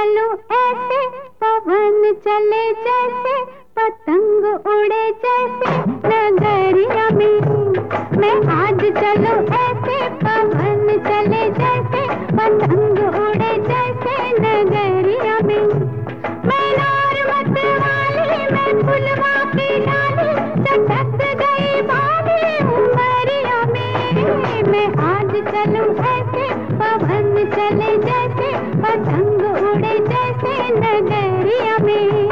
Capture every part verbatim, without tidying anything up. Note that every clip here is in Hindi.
चलूं ऐसे, पवन चले जैसे, पतंग उड़े जैसे नगरिया में। मैं आज चलूं ऐसे, पवन चले जैसे, पतंग उड़े जैसे नगरिया में। मैं नार मत वाली, मैं फुलवा की डाली, चटक गई बाली उमरिया में। मैं आज चलूं ऐसे, पवन चले जैसे, पतंग उड़े जैसे नगरिया में।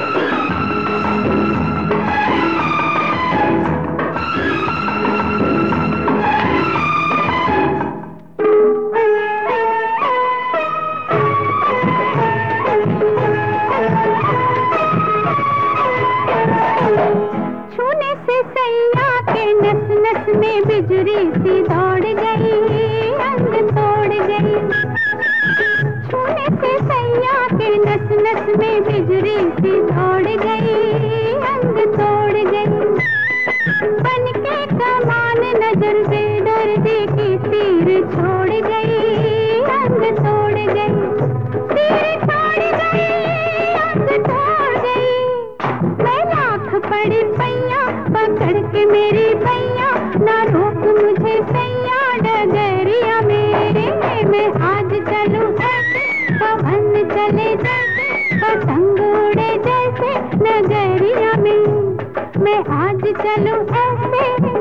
छूने से सैया के नस नस में बिजली सी दौड़ गई, अंग तोड़ गई। छूने से सैया के नस नस में बिजली सी दौड़ गई, अंग तोड़ गई। बन के कमान नजर बेदर्दी की तीर छोड़ गई, अंग तोड़ गई। तीर छोड़ गई, अंग तोड़ गई। मैं लाख पड़ी पैया, पकड़ के मेरी भैया, ना रोक मुझे सैया डगरिया में। मैं आज चलूं ऐसे, पवन चले जैसे, पतंग उड़े जैसे नगरिया में। मैं आज चलूं ऐसे।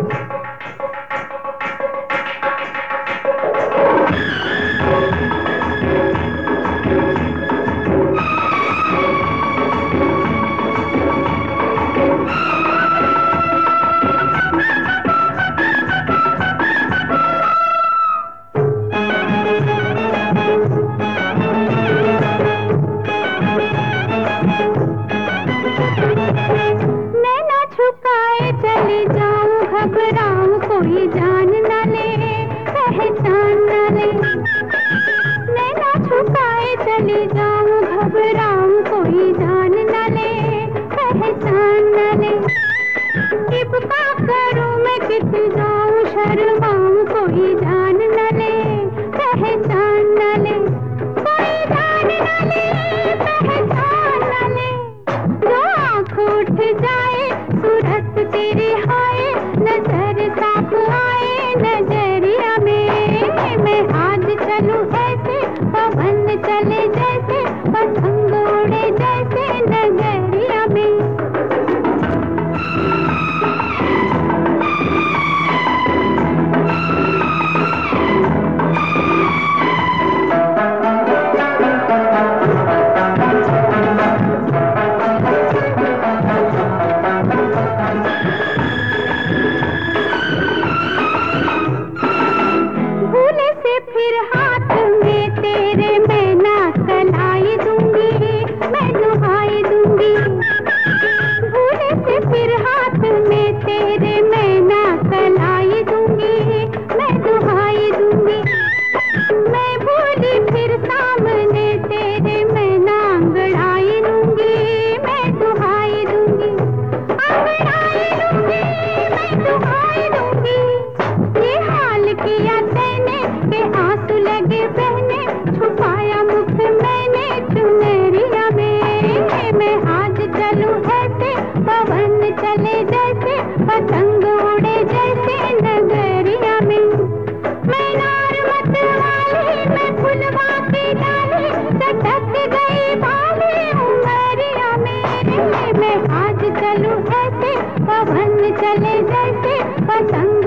चली जाऊं घबराऊं, कोई जान न ले, पहचान न ले। नैना छुपाए चली जाऊं घबराऊं, कोई जान न ले, पहचान न ले। किबका करूं मैं, कित जाऊं शर्माऊं, कोई जान न ले, पहचान न ले। कोई जान न ले, पहचान न ले। जो आँख उठ जाए सूरत तेरी हाय, नजर साफ आए नजरिया में। मैं आज चलूं ऐसे, पवन चले जैसे, पतंग उड़े जैसे नगरिया में। फिर हाथ में तेरे मैं ना कलाई दूंगी, मैं दुहाई दूंगी। भूले से फिर हाथ में तेरे मैं ना कलाई दूंगी, मैं दुहाई दूंगी। मैं भूली फिर सामने तेरे मैं ना अंगड़ाई दूंगी, मैं दुहाई दूंगी। अंगड़ाई दूंगी, मैं दुहाई दूंगी। ये हाल किया तैने के आंसू लगे बहने, छुपाया मुख मैंने चुनरिया में। मैं आज चलूं ऐसे, पवन चले जैसे, पतंग उड़े जैसे नगरिया में। मैं नार मत वाली, मैं फुलवा की डाली, चटक गई बाली उमरिया में। मैं आज चलूं ऐसे, पवन चले जैसे, पतंग